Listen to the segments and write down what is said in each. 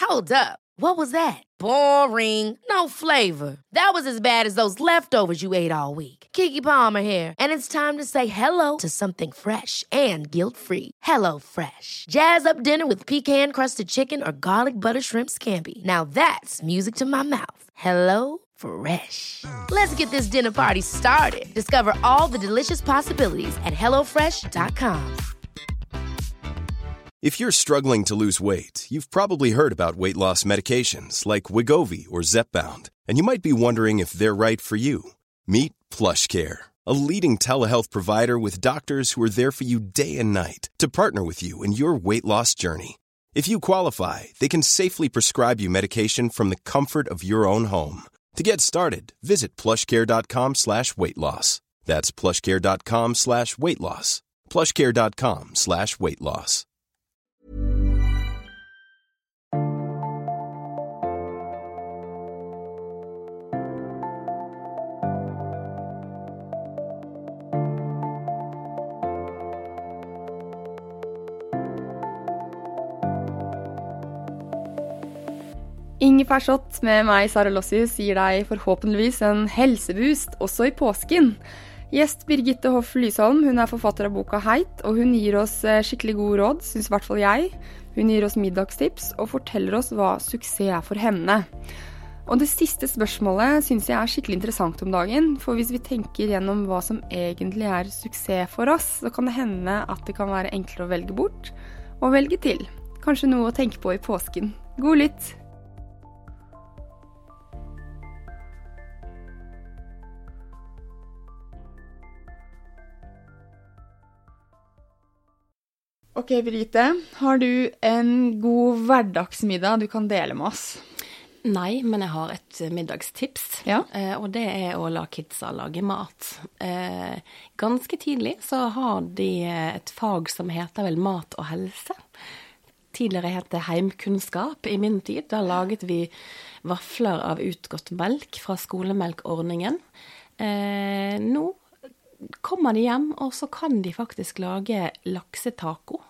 Hold up. What was that? Boring. No flavor. That was as bad as those leftovers you ate all week. Keke Palmer here, and it's time to say hello to something fresh and guilt-free. Hello Fresh. Jazz up dinner with pecan-crusted chicken or garlic butter shrimp scampi. Now that's music to my mouth. Hello Fresh. Let's get this dinner party started. Discover all the delicious possibilities at hellofresh.com. If you're struggling to lose weight, you've probably heard about weight loss medications like Wegovy or Zepbound, and you might be wondering if they're right for you. Meet PlushCare, a leading telehealth provider with doctors who are there for you day and night to partner with you in your weight loss journey. If you qualify, they can safely prescribe you medication from the comfort of your own home. To get started, visit plushcare.com/weightloss. That's plushcare.com/weightloss. plushcare.com/weightloss. Ingefærshot med meg, Sara Lossius, gir deg forhåpentligvis en helseboost også i påsken. Gjest Birgitte Hoff Lysholm, hun er forfatter av boka Heit, og hun gir oss skikkelig gode råd, synes i hvert fall jeg. Hun gir oss middagstips og forteller oss hva suksess er for henne. Og det siste spørsmålet synes jeg er skikkelig interessant om dagen, for hvis vi tenker gjennom hva som egentlig er suksess for oss, så kan det hende at det kan være enklere å velge bort og velge til. Kanskje noe å tenke på i påsken. God lytt! Ok, Birgitte, har du en god hverdagsmiddag du kan dele med oss? Nei, men jeg har et middagstips, Ja. Og det er å la kidsa lage mat. Ganske tidlig så har de et fag som heter vel mat og helse. Tidligere het det heimkunnskap i min tid. Da laget vi vafler av utgått melk fra skolemelkordningen. Nå kommer de hjem, og så kan de faktisk lage laksetaco.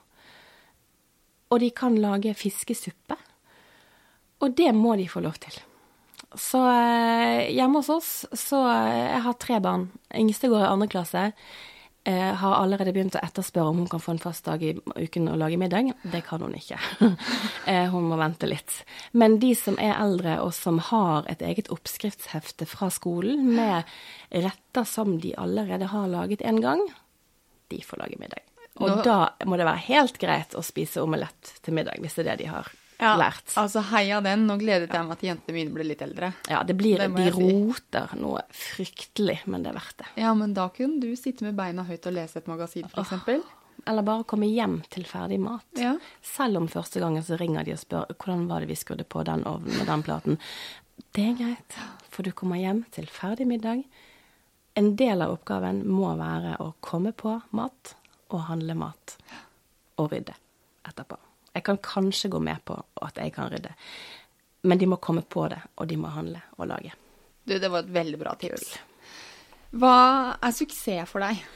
Og de kan lage fiskesuppe. Og det må de få lov til. Så hjemme hos oss, så jeg har 3 barn. Yngste går i 2. klasse. Har allerede begynt å etterspørre om hun kan få en fast dag i uken å lage middag. Det kan hun ikke. Hun må vente litt. Men de som er eldre og som har et eget oppskriftshefte fra skolen med retter som de allerede har laget en gang, de får lage middag. Og da må det være helt greit å spise omelett til middag, hvis det er det de har lært. Altså heia den. Nå gledet jeg meg at jentene mine blir litt eldre. Ja, de roter noe fryktelig, men det er verdt det. Ja, men da kunne du sitte med beina høyt og lese et magasin, for eksempel. Eller bare komme hjem til ferdig mat. Ja. Selv om første gangen så ringer de og spør hvordan var det vi skrudde på den ovnen med den platen. Det er greit, for du kommer hjem til ferdig middag. En del av oppgaven må være å komme på mat og handle mat og rydde etterpå. Jeg kan kanskje gå med på at jeg kan rydde, men de må komme på det, og de må handle og lage. Du, det var et veldig bra tips. Hva er suksess for deg?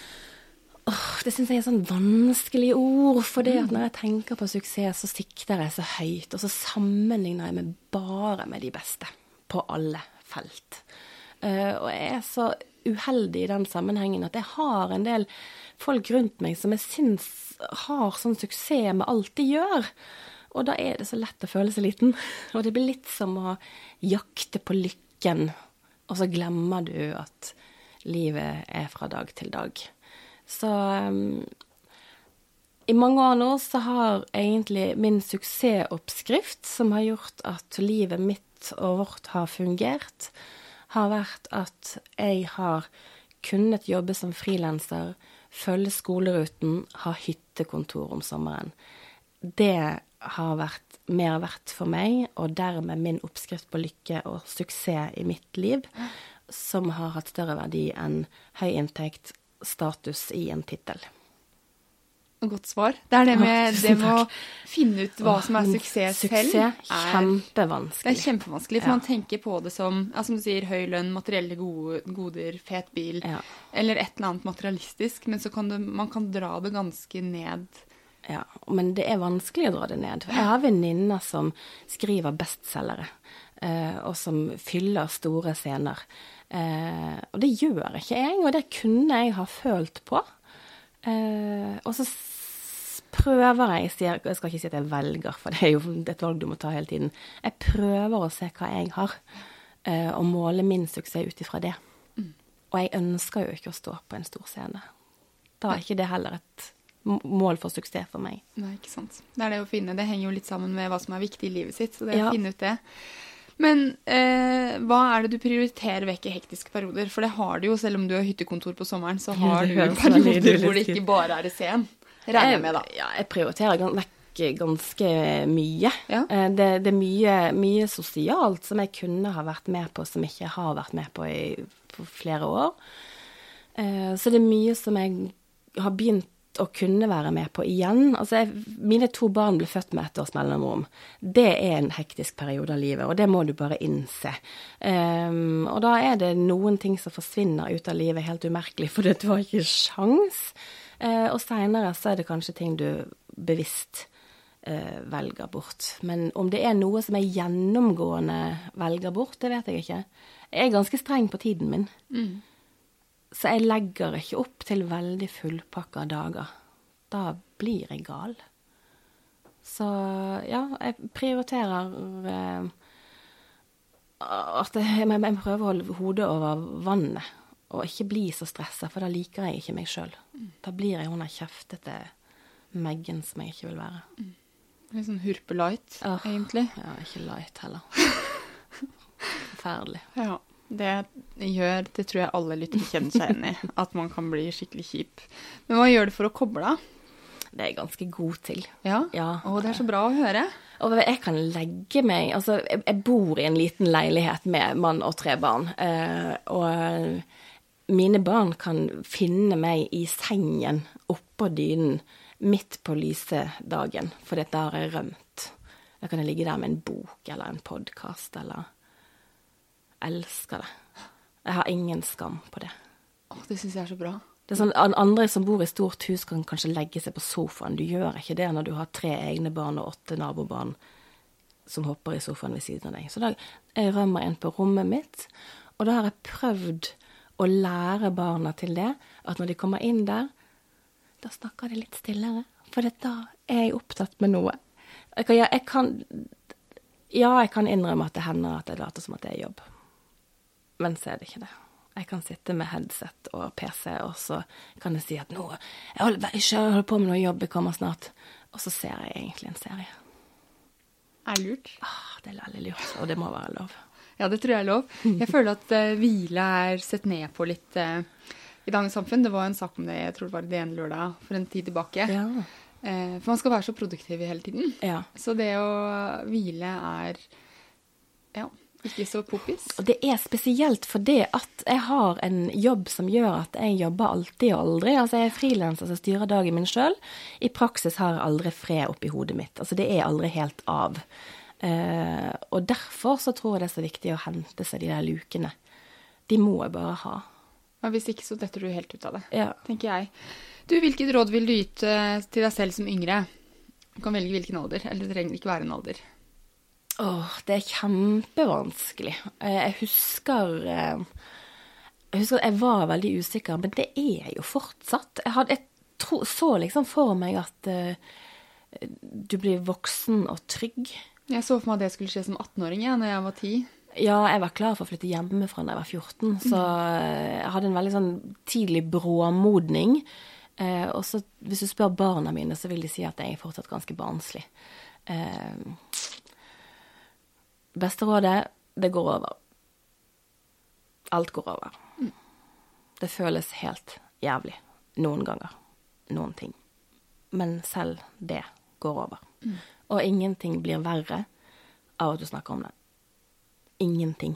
Det synes jeg er sånn vanskelig ord, for det at når jeg tenker på suksess, så sikter jeg så høyt, og så sammenligner jeg meg bare med de beste på alle felt. Og jeg er så uheldig i den sammenhengen at jeg har en del folk rundt meg som jeg synes har sånn suksess med alt de gjør. Og da er det så lett å føle seg liten. Og det blir litt som å jakte på lykken, og så glemmer du at livet er fra dag til dag. Så i mange år nå så har egentlig min suksessoppskrift, som har gjort at livet mitt og vårt har fungert, har vært at jeg har kunnet jobbe som frilanser, følge skoleruten, ha hyttekontor om sommeren. Det har vært mer verdt for meg, og dermed min oppskrift på lykke og suksess i mitt liv, som har hatt større verdi enn høy inntekt, status i en titel. Godt svar. Det er det med å finne ut hva som er suksess selv. Suksess er kjempevanskelig. Det er kjempevanskelig, for man tenker på det som du sier, høy lønn, materielle goder, fet bil, eller et eller annet materialistisk, men så kan man kan dra det ganske ned Ja, men det vanskelig å dra det ned. Jeg har venninner som skriver bestselgere, og som fyller store scener. Og det gjør ikke jeg, og det kunne jeg ha følt på. Og så prøver jeg skal ikke si at jeg velger, for det jo et valg du må ta hele tiden. Jeg prøver å se hva jeg har, og måle min suksess ut ifra det. Og jeg ønsker jo ikke å stå på en stor scene. Da ikke det heller et mål for suksess for meg. Nei, ikke sant. Det det å finne. Det henger jo litt sammen med hva som viktig i livet sitt, så det å finne ut det. Men hva det du prioriterer vekk i hektiske perioder? For det har du jo, selv om du har hyttekontor på sommeren, så har du perioder hvor det ikke bare i scenen. Regner jeg med da. Ja, jeg prioriterer vekk ganske mye. Ja. Det mye sosialt som jeg kunne ha vært med på, som ikke har vært med på for flere år. Så det mye som jeg har begynt å kunne være med på igjen. Altså, mine 2 barn ble født med 1 års mellomrom. Det en hektisk periode av livet, og det må du bare innse. Og da det noen ting som forsvinner ut av livet helt umerkelig, for det var ikke sjans. Og senere så det kanskje ting du bevisst velger bort. Men om det noe som jeg gjennomgående velger bort, det vet jeg ikke. Jeg ganske streng på tiden min. Så jeg legger ikke opp til veldig fullpakka dager. Da blir jeg gal. Så ja, jeg prioriterer at jeg prøver å holde hodet over vannet, og ikke bli så stresset, for da liker jeg ikke meg selv. Da blir jeg hun kjeftete Meggen som jeg ikke vil være. Litt sånn hurpelight, egentlig. Ja, ikke light heller. Forferdelig. Ja. Det tror jeg alle lyttere kjenner seg inn i, at man kan bli skikkelig kjip. Men hva gjør du for å koble av? Det jeg ganske god til. Ja? Å, det så bra å høre. Og jeg kan legge meg, altså jeg bor i en liten leilighet med mann og 3 barn, og mine barn kan finne meg i sengen oppå dynen midt på lysedagen, for dette har jeg rømt. Da kan jeg ligge der med en bok eller en podcast eller... elsker det. Jeg har ingen skam på det. Det synes jeg så bra. Det sånn, andre som bor i stort hus kan kanskje legge seg på sofaen. Du gjør ikke det når du har 3 egne barn og 8 nabobarn som hopper i sofaen ved siden av deg. Så da jeg rømmer inn på rommet mitt, og da har jeg prøvd å lære barna til det, at når de kommer inn der, da snakker de litt stillere, for da jeg opptatt med noe. Jeg kan innrømme at det hender at jeg later som at det jobb. Men så det ikke det. Jeg kan sitte med headset og PC, og så kan jeg si at nå, jeg holder på med noe jobb, jeg kommer snart. Og så ser jeg egentlig en serie. Lurt? Det veldig lurt, og det må være lov. Ja, det tror jeg lov. Jeg føler at hvile sett ned på litt i dagens samfunn. Det var en sak om det, jeg tror det var det ene lørdag for en tid tilbake. Ja. For man skal være så produktiv hele tiden. Ja. Så det å hvile ikke så poppis. Og det spesielt fordi at jeg har en jobb som gjør at jeg jobber alltid og aldri. Altså jeg freelancer som styrer dagen min selv. I praksis har jeg aldri fred oppi hodet mitt. Altså det aldri helt av. Og derfor så tror jeg det så viktig å hente seg de der lukene. De må jeg bare ha. Ja, hvis ikke så detter du helt ut av det, tenker jeg. Du, hvilket råd vil du gi til deg selv som yngre? Du kan velge hvilken alder, eller det trenger ikke være en alder. Det kjempevanskelig. Jeg husker at jeg var veldig usikker, men det jo fortsatt. Jeg så liksom for meg at du blir voksen og trygg. Jeg så for meg at det skulle skje som 18-åring når jeg var 10. Ja, jeg var klar for å flytte hjemmefra da jeg var 14, så jeg hadde en veldig sånn tidlig bråmodning. Og så hvis du spør barna mine, så vil de si at jeg fortsatt ganske barnslig. Beste rådet, det går over. Alt går over. Det føles helt jævlig. Noen ganger. Noen ting. Men selv det går over. Og ingenting blir verre av at du snakker om det. Ingenting.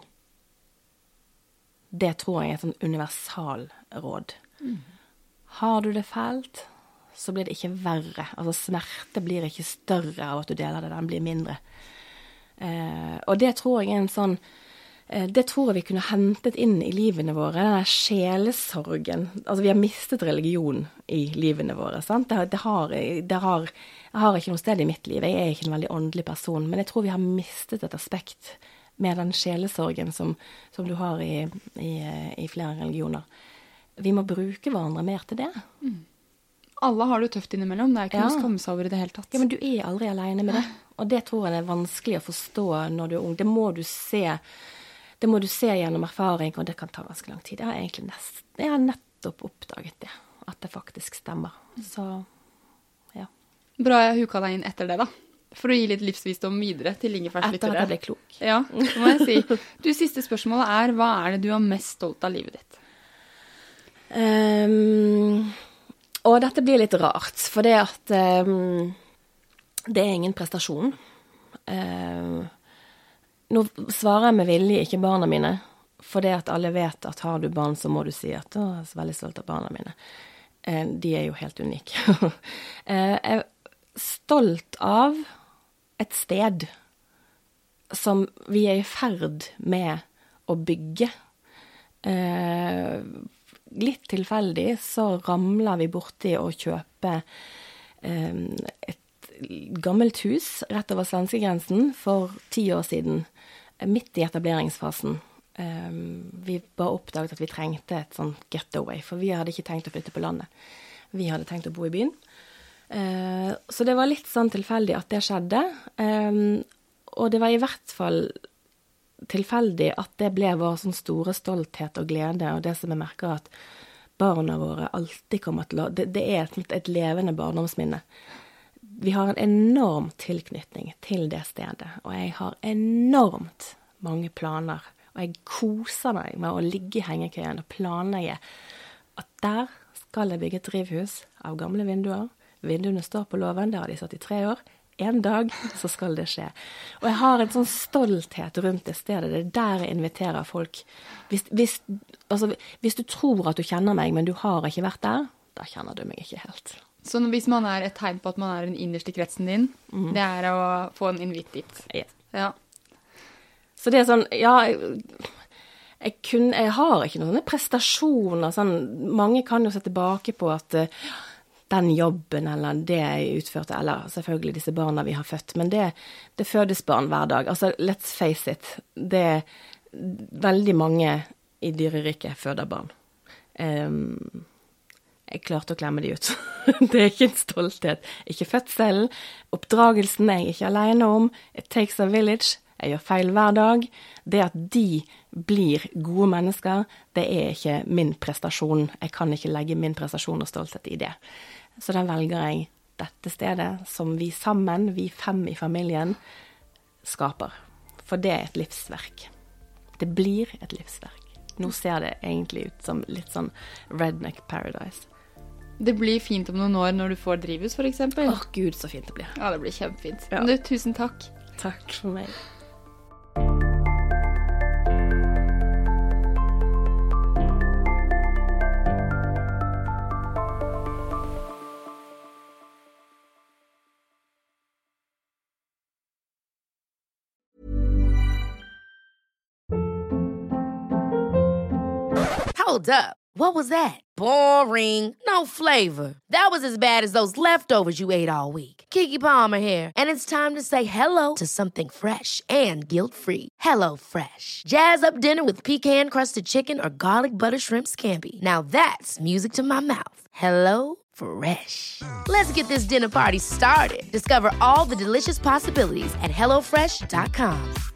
Det tror jeg et sånn universal råd. Har du det fælt, så blir det ikke verre. Altså smerte blir ikke større av at du deler det, den blir mindre. Og det tror jeg en sånn det tror jeg vi kunne hentet inn i livene våre, den der sjelesorgen. Altså, vi har mistet religion i livene våre, sant? Jeg har ikke noe sted i mitt liv, jeg er ikke en veldig åndelig person, men jeg tror vi har mistet et aspekt med den sjelesorgen som du har i flere religioner. Vi må bruke hverandre mer til det. Alle har det tøft innimellom, det er ikke noe å skamme seg over i det hele tatt. Ja, men du er aldri alene med det, og det tror jeg det er vanskelig å forstå når du er ung. Det må du se gjennom erfaring, og det kan ta ganske lang tid. Jeg har nettopp oppdaget det, at det faktisk stemmer. Så, ja. Bra jeg huket deg inn etter det da, for å gi litt livsvisdom videre til ingefærslyttere. Etter at jeg ble klok. Ja, det må jeg si. Du, siste spørsmålet er, hva er det du er mest stolt av livet ditt? Og dette blir litt rart, for det at det er ingen prestasjon. Nå svarer jeg med vilje ikke barna mine, for det at alle vet at har du barn, så må du si at jeg er så veldig stolt av barna mine. De er jo helt unike. Jeg er stolt av et sted som vi er i ferd med å bygge. Litt tilfeldig så ramler vi borti å kjøpe et gammelt hus rett over svenskegrensen for 10 år siden, midt i etableringsfasen. Vi bare oppdaget at vi trengte et sånn getaway, for vi hadde ikke tenkt å flytte på landet. Vi hadde tenkt å bo i byen. Så det var litt sånn tilfeldig at det skjedde, og det var i hvert fall tilfeldig at det ble vår sånn store stolthet og glede, og det som jeg merker at barna våre alltid kommer til å... Det er et levende barndomsminne. Vi har en enorm tilknytning til det stedet, og jeg har enormt mange planer, og jeg koser meg med å ligge i hengekøyen og planlegge at der skal jeg bygge et drivhus av gamle vinduer. Vinduene står på låven, det har de satt i 3 år. En dag så skal det skje. Og jeg har en sånn stolthet rundt det stedet. Det er der jeg inviterer folk. Hvis du tror at du kjenner meg, men du har ikke vært der, da kjenner du meg ikke helt. Så hvis man er et tegn på at man er den innerste kretsen din, det er å få en invitt dit. Yes. Ja. Så det er sånn, ja, jeg har ikke noen prestasjoner. Sånn, mange kan jo se tilbake på at den jobben eller det jeg utførte, eller selvfølgelig disse barna vi har født, men det fødes barn hver dag. Altså, let's face it, det er veldig mange i dyreriket føder barn. Jeg klarte å klemme de ut. Det er ikke en stolthet. Ikke fødselen, oppdragelsen er jeg ikke alene om. It takes a village. Jeg gjør feil hver dag. Det at de blir gode mennesker, det er ikke min prestasjon. Jeg kan ikke legge min prestasjon og stolthet i det. Så da velger jeg dette stedet som vi sammen, vi 5 i familien, skaper. For det er et livsverk. Det blir et livsverk. Nå ser det egentlig ut som litt sånn redneck paradise. Det blir fint om noen år når du får drivhus, for eksempel. Åh, Gud, så fint det blir. Ja, det blir kjempefint. Ja. Men du, tusen takk. Takk for meg. Hold up. What was that? Boring. No flavor. That was as bad as those leftovers you ate all week. Keke Palmer here, and it's time to say hello to something fresh and guilt-free. Hello Fresh. Jazz up dinner with pecan-crusted chicken or garlic butter shrimp scampi. Now that's music to my mouth. Hello Fresh. Let's get this dinner party started. Discover all the delicious possibilities at HelloFresh.com.